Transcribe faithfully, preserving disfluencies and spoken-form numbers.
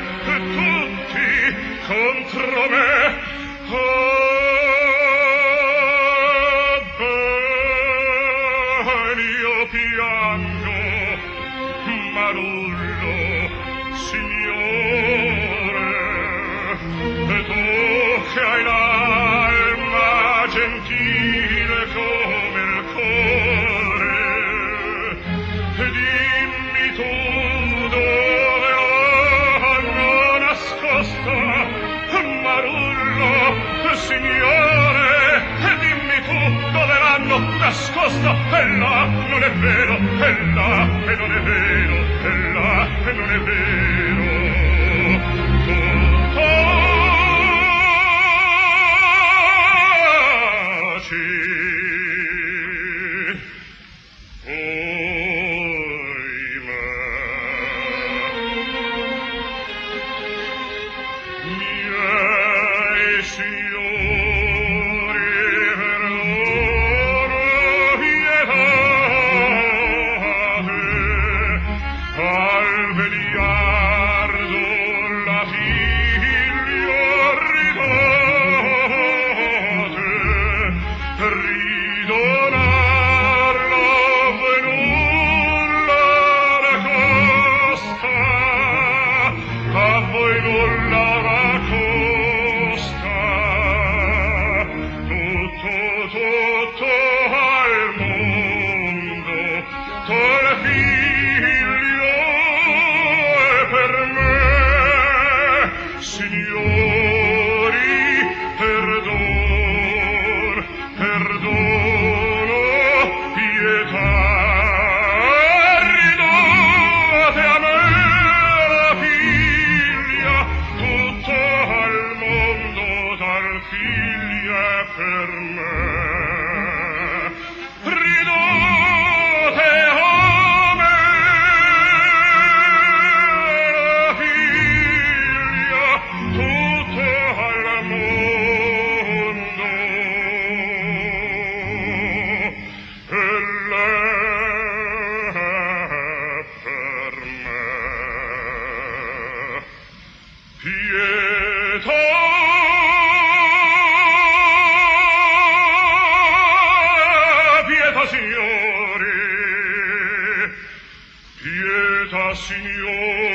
tutti contro me. Ah, ben io piango, Marullo, signore, e tu che hai l'alma gentile come il cuore, dimmi tu dove hanno nascosto, Marullo, signore, dimmi tu dove l'hanno nascosto. E là non è vero, e là e non è vero, e là e non è vero. Tutto taci. Oimè. Miei signori, perdono, pietate, al vegliardo la figlia ridate, ridonarla voi nulla la costa, a voi nulla la costa, tutto, tutto al mondo, col figlio e per me, signori, perdon, perdono, pietà, ridate a me la figlia, tutto al mondo dal figlio è per me. Ridate a me la figlia, tutto al mondo, e lei per me. Pietà, pietà signori, pietà signori.